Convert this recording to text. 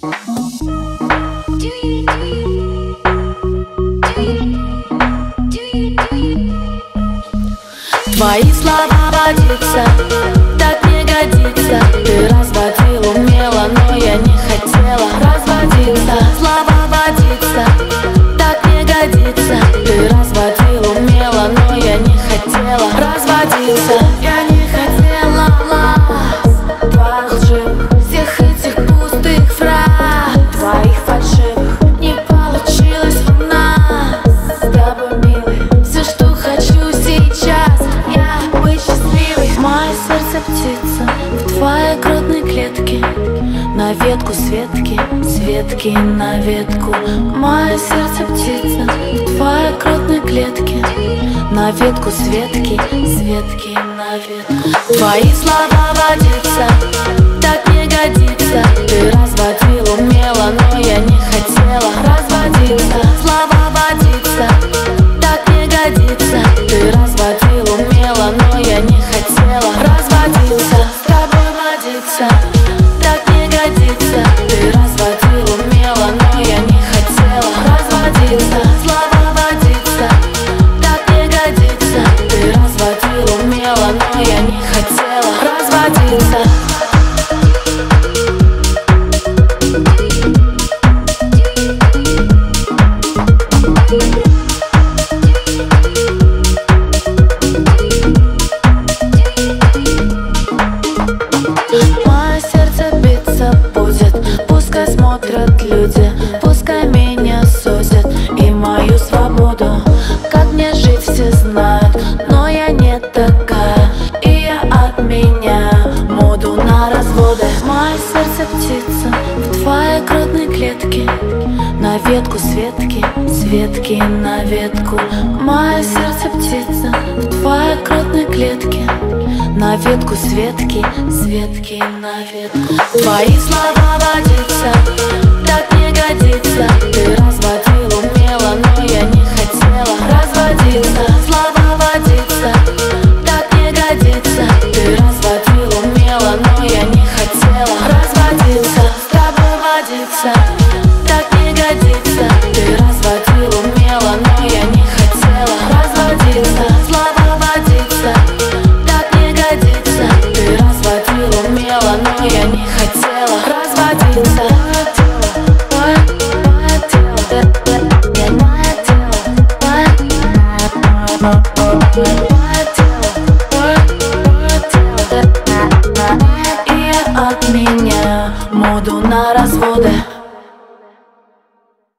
Твои слова водиться так не годится. Ты разводил умело, но я не хотела разводиться. Слова водиться так не годится. Ты разводил умело, но я не хотела разводиться. Я не хотела лаз твоих лживых, всех этих пустых фраз, твоих фальшивых. Не получилось у нас с тобой, милый. Все, что хочу сейчас, я быть счастливой. Мое сердце птица в твоей грудной клетке, на ветку Светки, Светки на ветку. Мое сердце птица в твоей грудной клетке, на ветку Светки, Светки на ветку. Твои слова водиться так не годится. Ты разводил умело, но я не хотела разводиться. Слова водиться так не годится. Ты разводил умело, но я не хотела разводиться. С тобой водиться так не годится. Ты разводил умело, но я не хотела разводиться. Слова водиться так не годится. Ты разводил умело, но я не хотела разводиться. Мое сердце биться будет, пускай смотрят люди, пускай меня судят и мою свободу. Как мне жить, все знают, но я не такая, и я отменяю моду на разводы. Мое сердце птица в твоей грудной клетке, на ветку Светки, Светки на ветку. Мое сердце птица в твоей грудной клетке, на ветку Светки, Светки на ветку. Твои слова водиться так не годится. Ты разводил умело, но я не хотела разводиться. Слова водиться так не годится. Ты разводил умело, но я не хотела разводиться. С тобой водиться так не годится. Ты разводил умело, но я не хотела разводиться. Слова водиться так не годится. Ты разводил умело, но я не хотела разводиться. И я отменяю моду на разводы.